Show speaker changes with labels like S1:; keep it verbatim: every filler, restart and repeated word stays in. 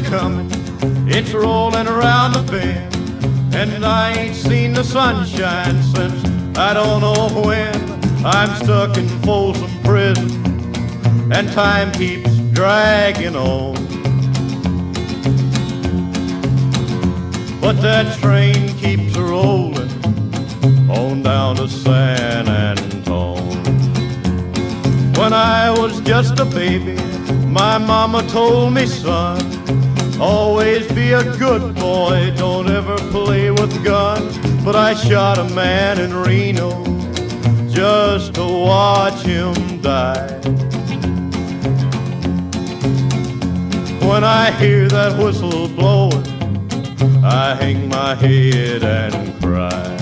S1: coming, it's rolling around the bend, and I ain't seen the sunshine since I don't know when. I'm stuck in Folsom Prison, and time keeps dragging on. But that train keeps rolling on down to San Antone. When I was just a baby, my mama told me, son, always be a good boy, don't ever play with guns. But I shot a man in Reno just to watch him die. When I hear that whistle blowing, I hang my head and cry.